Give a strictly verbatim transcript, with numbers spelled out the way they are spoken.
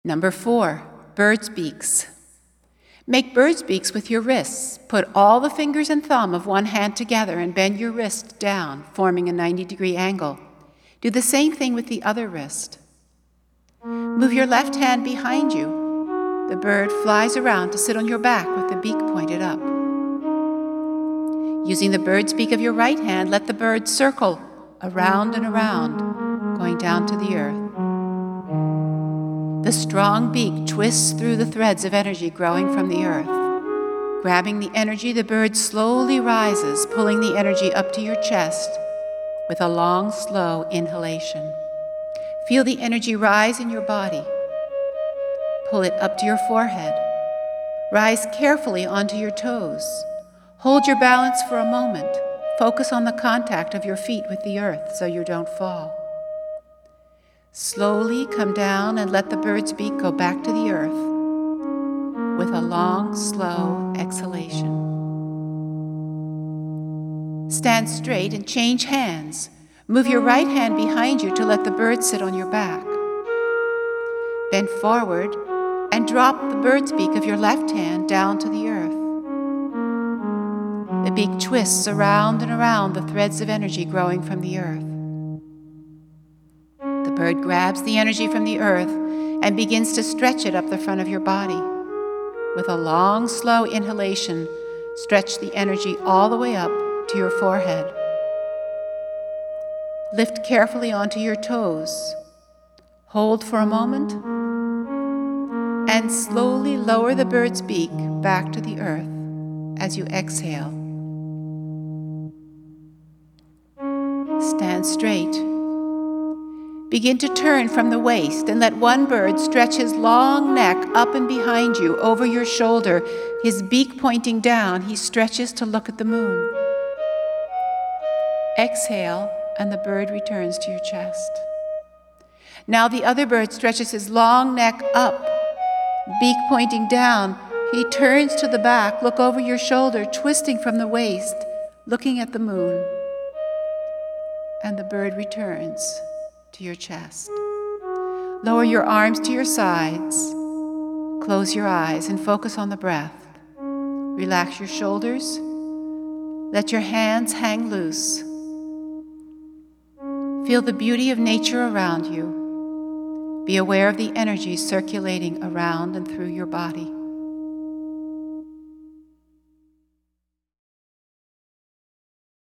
Number four, bird's beaks. Make bird's beaks with your wrists. Put all the fingers and thumb of one hand together and bend your wrist down, forming a ninety degree angle. Do the same thing with the other wrist. Move your left hand behind you. The bird flies around to sit on your back with the beak pointed up. Using the bird's beak of your right hand, let the bird circle around and around, going down to the earth. The strong beak twists through the threads of energy growing from the earth. Grabbing the energy, the bird slowly rises, pulling the energy up to your chest with a long, slow inhalation. Feel the energy rise in your body. Pull it up to your forehead. Rise carefully onto your toes. Hold your balance for a moment. Focus on the contact of your feet with the earth so you don't fall. Slowly come down and let the bird's beak go back to the earth with a long, slow exhalation. Stand straight and change hands. Move your right hand behind you to let the bird sit on your back. Bend forward and drop the bird's beak of your left hand down to the earth. The beak twists around and around the threads of energy growing from the earth. The bird grabs the energy from the earth and begins to stretch it up the front of your body. With a long, slow inhalation, stretch the energy all the way up to your forehead. Lift carefully onto your toes. Hold for a moment, and slowly lower the bird's beak back to the earth as you exhale. Stand straight. Begin to turn from the waist and let one bird stretch his long neck up and behind you, over your shoulder. His beak pointing down, he stretches to look at the moon. Exhale, and the bird returns to your chest. Now the other bird stretches his long neck up, beak pointing down. He turns to the back, look over your shoulder, twisting from the waist, looking at the moon. And the bird returns to your chest. Lower your arms to your sides. Close your eyes and focus on the breath. Relax your shoulders. Let your hands hang loose. Feel the beauty of nature around you. Be aware of the energy circulating around and through your body.